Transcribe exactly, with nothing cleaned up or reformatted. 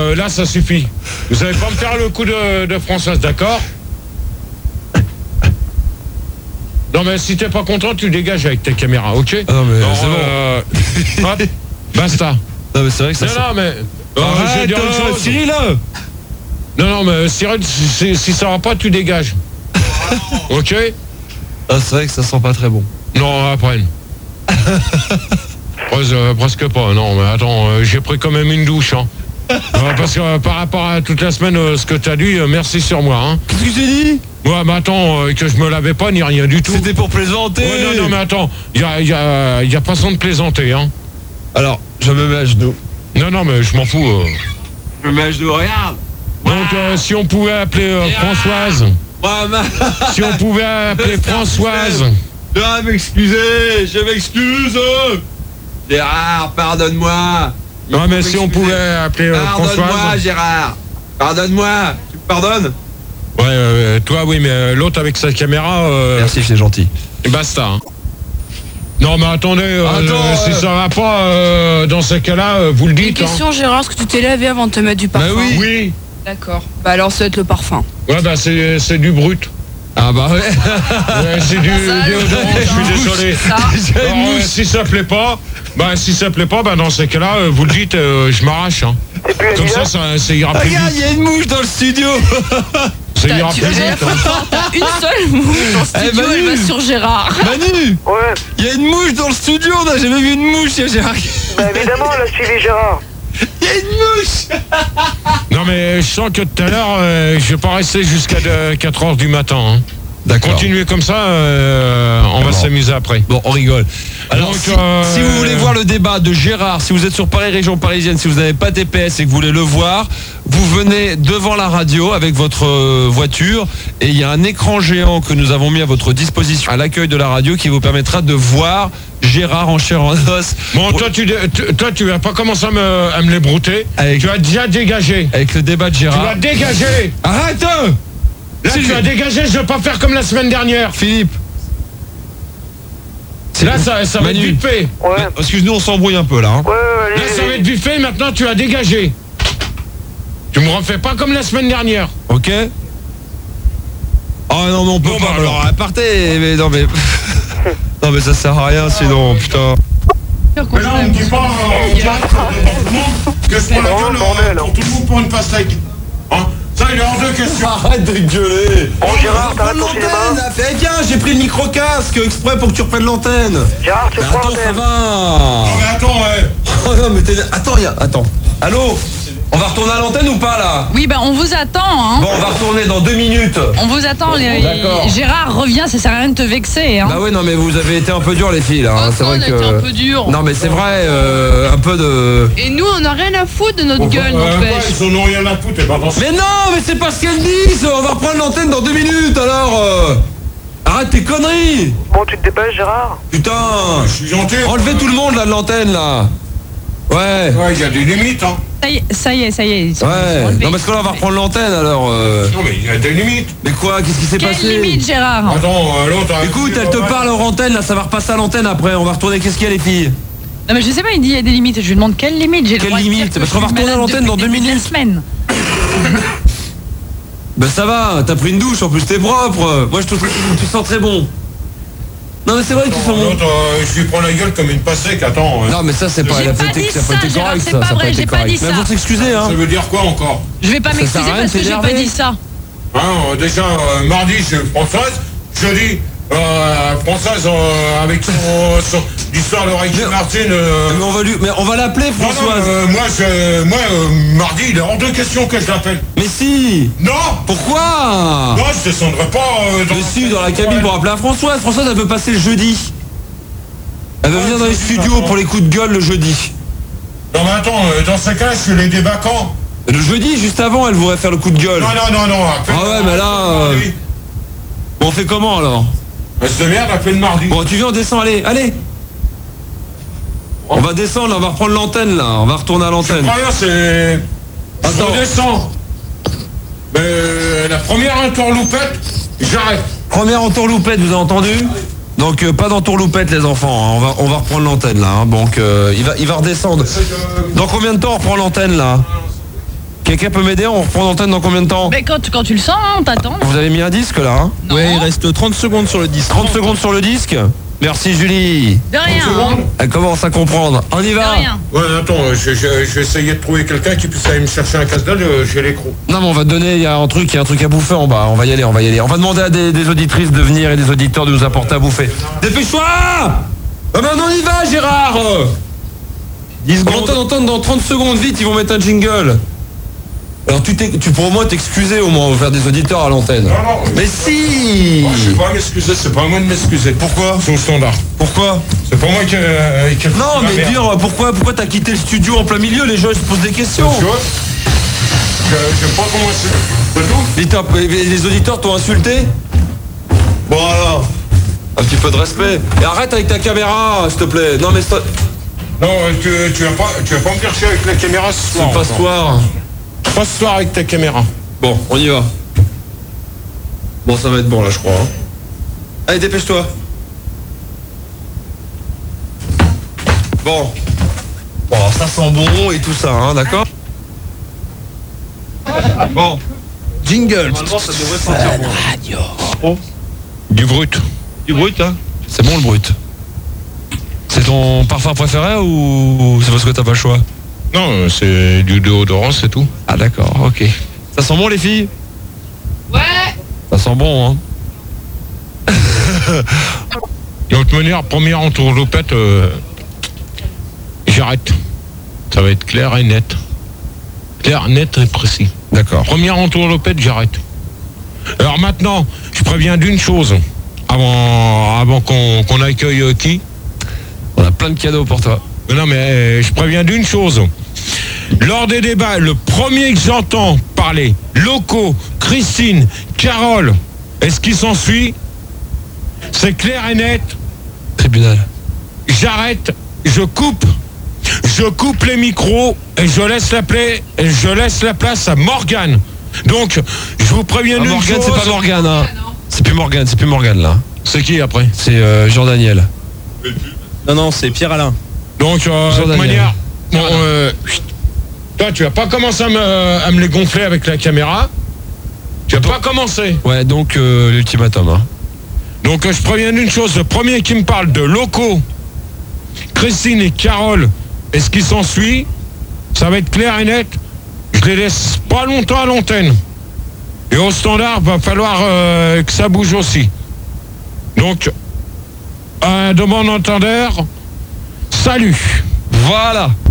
euh, là, ça suffit. Vous allez pas me faire le coup de, de Françoise, d'accord? Non, mais si t'es pas content, tu dégages avec tes caméras, ok? Ah non, mais non, c'est euh, bon. Hop, basta. Non, mais c'est vrai que ça... Non, sent... non, mais... Euh, Arrête, je vais dire une euh, chose. Cyril, là. Non, non, mais Cyril, si, si ça va pas, tu dégages. Ok? Ah, c'est vrai que ça sent pas très bon. Non, après. Pres- euh, presque pas, non, mais attends, euh, j'ai pris quand même une douche, hein. Euh, parce que euh, par rapport à toute la semaine, euh, ce que t'as dit, euh, merci sur moi, hein. Qu'est-ce que j'ai dit? Ouais, mais attends, euh, que je me lavais pas, ni rien du tout. C'était pour plaisanter. Ouais, non, non, mais attends, il y a, y a, y a pas façon de plaisanter, hein. Alors, je me mets à genoux. Non, non, mais je m'en fous. euh. Je me mets à genoux, regarde. Donc, euh, si on pouvait appeler euh, Françoise, Ouais, ma... si on pouvait appeler Françoise, Je vais m'excuser, je m'excuse. Gérard, pardonne-moi. Il non, faut mais si on m'excuser. pouvait appeler euh, Pardonne-moi, Françoise, Gérard. Pardonne-moi. Tu me pardonnes? ouais, euh, toi, oui, mais euh, l'autre avec sa caméra, euh, Merci, c'est gentil. basta. Hein. Non, mais attendez, euh, Attends, euh, si euh. ça va pas, euh, dans ces cas-là, euh, vous le Une dites. question, Gérard, est-ce que tu t'es lavé avant de te mettre du parfum? Bah oui. Oui. D'accord. Bah alors, ça va être le parfum. Ouais, bah c'est c'est du brut. Ah bah ouais. Ouais, c'est du Ça, déodorant, le- je suis désolé. Ça. J'ai une Alors, euh, mouche. si ça plaît pas, bah si ça plaît pas, bah dans ces cas-là, euh, vous le dites, euh, je m'arrache. Hein. Et puis, Comme Anila, ça, ça, ça ira plus Regarde, il vite. y a une mouche dans le studio. Ça ira Tu plus veux vite. hein. T'as une seule mouche dans le studio, Eh, Manu. elle va sur Gérard. Manu, ouais, il y a une mouche dans le studio. On n'a jamais vu une mouche, Gérard. bah évidemment, elle a suivi Gérard. Il y a une mouche. Non, mais je sens que tout à l'heure, euh, je vais pas rester jusqu'à euh, quatre heures du matin. Hein. D'accord. Continuez comme ça, euh, on va Bon. s'amuser après. Bon, on rigole. Alors, Donc, si, euh, si vous voulez voir le débat de Gérard, si vous êtes sur Paris, région parisienne, si vous n'avez pas T P S et que vous voulez le voir, vous venez devant la radio avec votre euh, voiture et il y a un écran géant que nous avons mis à votre disposition à l'accueil de la radio qui vous permettra de voir Gérard en chair en os. Bon, toi, tu, dé- tu- toi, tu vas pas commencer à me, à me les brouter. Avec- Tu vas déjà dégager. Avec le débat de Tu vas Gérard. dégager. Arrête Là, Si tu je- vas dégager, je vais pas faire comme la semaine dernière. Philippe. Là, ça, ça va être Manu. vite fait. Ouais, Excuse-nous, on s'embrouille un peu là. hein. ouais, ouais, Là, allez, ça va être vite fait, maintenant, tu vas dégager. Tu me refais pas comme la semaine dernière. Ok. Oh non, mais on peut Bon, pas. bah, alors, alors. partez. Mais non, mais. non, mais ça sert à rien sinon, putain. Mais là, on me dit pas euh, en direct devant tout le monde que je prends la Oh, gueule euh, bordel. pour tout le monde pour une pastèque. Hein, ça, il est hors de question. Arrête de gueuler. Bon, Gérard, t'arrêtes ton cinéma. Fais bien, j'ai pris le micro-casque exprès pour que tu reprennes l'antenne. Gérard, tu Mais prends attends, ça l'antenne. va. Non, mais attends, ouais. Oh non, mais t'es... Attends, y a... Attends. Allô. On va retourner à l'antenne ou pas là? Oui, bah on vous attend, hein. Bon, on va retourner dans deux minutes. On vous attend. les- D'accord. Gérard, reviens, ça sert à rien de te vexer, hein. Bah oui, non, mais vous avez été un peu dur les filles là. hein. Oh, C'est ça, vrai on a que. été un peu dur. Non, mais c'est vrai, euh, un peu de. Et nous, on n'a rien à foutre de notre gueule, Euh, ouais, n'empêche. ils en ont rien à foutre, et pas dans ce- Mais non, mais c'est pas ce qu'elles disent. On va reprendre l'antenne dans deux minutes alors. euh. Arrête tes conneries. Bon, tu te dépêches, Gérard. Putain. Je suis gentil. Enlevez tout le monde là de l'antenne là. Ouais. Ouais, il y a des limites, hein. Ça y est, ça y est, ça y est. ils sont- ils sont Ouais. enlevés. Non, parce que là on va reprendre l'antenne alors. euh. Non, mais il y a des limites. Mais quoi? Qu'est-ce qui s'est Quelle passé? limite, Gérard? Attends, euh, l'autre... a- Écoute, elle te parle hors antenne là, ça va repasser à l'antenne après. On va retourner. Qu'est-ce qu'il y a les filles? Non, mais je sais pas, il dit il y a des limites. Je lui demande quelle limite. J'ai le Quelle droit de dire limite? que Parce je qu'on va suis retourner à malade l'antenne dans depuis deux le début de la minutes. semaine. Ben ça va, t'as pris une douche, en plus t'es propre. Moi je trouve que tu sens très bon. Non mais c'est vrai que tu sens bon. L'autre, euh, je lui prends la gueule comme une pastèque, attends. euh. Non mais ça c'est pas, J'ai elle a pas pas été, dit ça a pas ça, été Gérard, correct c'est ça, pas ça a vrai, pas été j'ai pas correct. dit Mais ça. faut s'excuser hein. Ça veut dire quoi encore? Je vais pas Ça sert m'excuser à rien parce de que j'ai pas t'énerver. dit ça. Hein, euh, déjà, euh, mardi, je Françoise, jeudi, euh, Françoise, euh, avec son, son l'histoire de Ricky Mais- Martin. euh, Mais on va lui, mais on va l'appeler non, non, Françoise. euh, moi, je, moi euh, mardi, il est hors de question que je l'appelle. Mais si. Non. Pourquoi? Non, je descendrai pas euh, dans Mais si, dans la cabine pour appeler à Françoise. Françoise elle veut passer le jeudi. Elle veut Ouais, venir dans les jeudi, studios d'accord. pour les coups de gueule le jeudi. Non, mais attends, euh, dans ce cas, je suis les des vacants. Le jeudi juste avant elle voudrait faire le coup de gueule. Non, non, non, non. appelle- Ah ouais, mais là, euh, mardi. Bon on fait comment alors? Reste de merde, appelle mardi. Bon tu viens on descend, allez, allez. On va descendre, là, on va reprendre l'antenne là, on va retourner à l'antenne. Rien, c'est... Attends. Je redescends. Mais euh, la première entourloupette, j'arrête. Première entourloupette, vous avez entendu? Donc euh, pas d'entourloupette les enfants, hein. on, va, on va reprendre l'antenne là, hein. Donc euh, il, va, il va redescendre. Dans combien de temps on reprend l'antenne là? Quelqu'un peut m'aider? On reprend l'antenne dans combien de temps? Mais quand, quand tu le sens, hein, on t'attend. Vous avez mis un disque là, hein? Non. Ouais, il reste trente secondes sur le disque. trente secondes sur le disque. Merci Julie. De rien. hein. Elle commence à comprendre. On y De va. rien. Ouais, attends, je, je, je vais essayer de trouver quelqu'un qui puisse aller me chercher un casse-dalle, euh, j'ai l'écrou. Non mais on va te donner, il y a un truc, il y a un truc à bouffer en bas. On va y aller, on va y aller. On va demander à des, des auditrices de venir et des auditeurs de nous apporter à bouffer. Dépêche-toi! Ah ben on y va Gérard! dix On secondes. entend entendre dans trente secondes, vite, ils vont mettre un jingle. Alors tu, t'es- tu pourras au moins t'excuser au moins vers des auditeurs à l'antenne. Non, non. Mais si! Oh, je sais pas m'excuser, c'est pas à moi de m'excuser. Pourquoi? C'est au standard. Pourquoi? C'est pas moi qui... Euh, qui Non la mais merde. dire pourquoi pourquoi t'as quitté le studio en plein milieu, les gens ils se posent des questions. Tu vois, je, je sais pas comment c'est. C'est tout. Et t'as- et les auditeurs t'ont insulté? Bon alors, un petit peu de respect. Et arrête avec ta caméra, s'il te plaît. Non mais c'est Non, euh, tu, tu vas pas, tu vas pas me faire chier avec la caméra ce soir. pas ce soir. Pas ce soir avec ta caméra. Bon, on y va. Bon, ça va être bon là, je crois. hein. Allez, dépêche-toi. Bon. Bon, alors, ça sent bon et tout ça, hein, d'accord? Bon. Jingle. Normalement, ça devrait sentir bon. Du brut. Du brut, hein? C'est bon le brut. C'est ton parfum préféré ou c'est parce que t'as pas le choix? Non, c'est du déodorant, c'est tout. Ah d'accord, ok. Ça sent bon les filles? Ouais. Ça sent bon, hein? De toute manière, première entourloupette, euh, j'arrête. Ça va être clair et net. Clair, net et précis. D'accord. Première entourloupette, j'arrête. Alors maintenant, je préviens d'une chose. Avant, avant qu'on qu'on accueille euh, qui? On a plein de cadeaux pour toi. Non mais euh, je préviens d'une chose. Lors des débats, le premier que j'entends parler, locaux, Christine, Carole, et ce qui s'ensuit, c'est clair et net, Tribunal. j'arrête, je coupe, je coupe les micros et je laisse la, pla- et je laisse la place à Morgane. Donc, je vous préviens Ah, d'une Morgane, chose. c'est pas Morgane, hein. C'est plus Morgane, c'est plus Morgane là. C'est qui après? C'est euh, Jean-Daniel. Non, non, c'est Pierre-Alain. Donc, euh, de Jean toute Daniel. manière, bon, euh, chut. Toi, tu vas pas commencer à me, à me les gonfler avec la caméra. Tu vas pas commencer. Ouais, donc euh, l'ultimatum, hein. Donc, euh, je préviens d'une chose. Le premier qui me parle de locaux, Christine et Carole, et ce qui s'ensuit, ça va être clair et net. Je les laisse pas longtemps à l'antenne. Et au standard, va falloir euh, que ça bouge aussi. Donc, un demande entendeur, salut. Voilà.